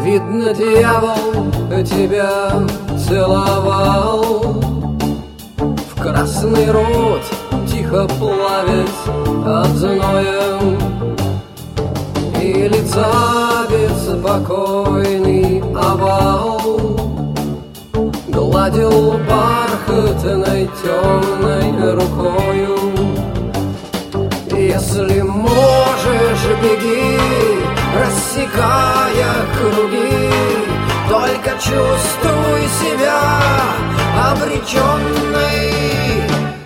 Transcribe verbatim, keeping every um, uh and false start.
Видно, дьявол тебя целовал в красный рот, тихо плавясь от зноя, и лица беспокойный овал гладил бархатной темной рукою. Если можешь, беги, рассекая круги, только чувствуй себя обреченной.